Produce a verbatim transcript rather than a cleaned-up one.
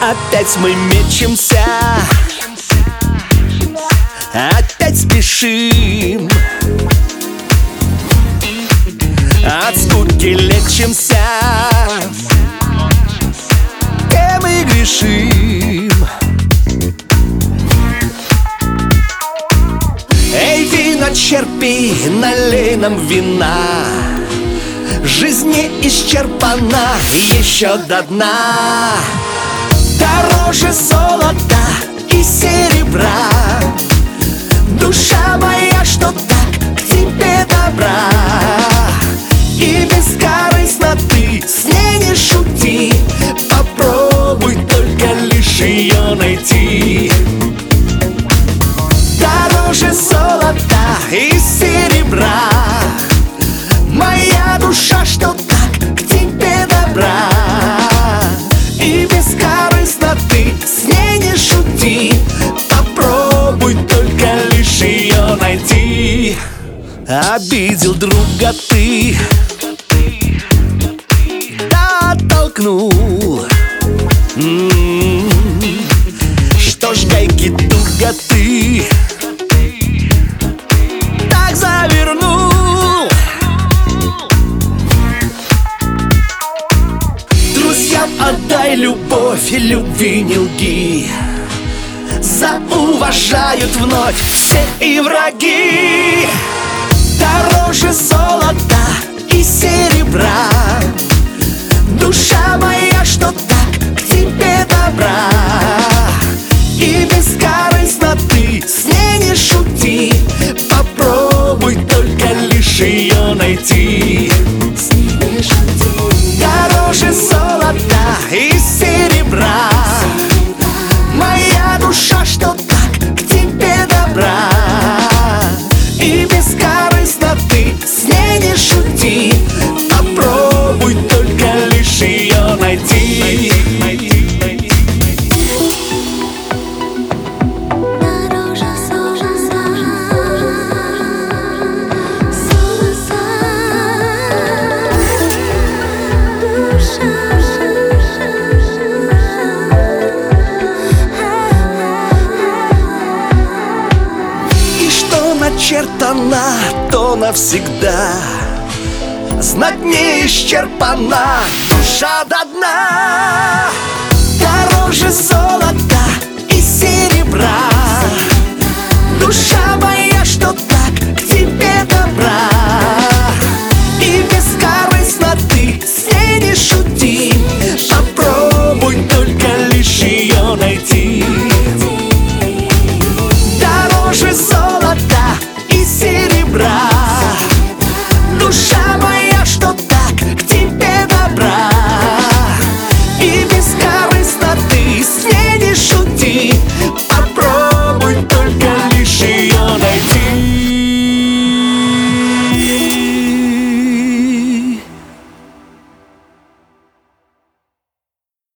Опять мы мечемся, опять спешим, от скуки лечимся, тем и грешим. Эй, вино черпи, налей нам вина, жизнь не исчерпана еще до дна. Дороже золота и серебра, душа моя, что так к тебе добра. И бескорыстно ты с ней не шути, попробуй только лишь ее найти. Дороже золота и серебра, моя душа, что так к тебе добра. И бескорыстно ты с ней не шути, попробуй только лишь ее найти. Обидел друга ты, да оттолкнул. М-м-м. Что ж, гайки туго ты так завернул. Друзьям отдай любовь и любви не лги, зауважают вновь все и враги. Дороже золота и серебра, душа моя, что так к тебе добра. И бескорыстно ты с ней не шути, попробуй только лишь ее найти. Дороже золота и серебра, моя душа, что так к тебе добра. И бескорыстно ты с ней не шути, попробуй только лишь ее найти. Начертана, то навсегда, знать не исчерпана душа до дна. Дороже золота и серебра, душа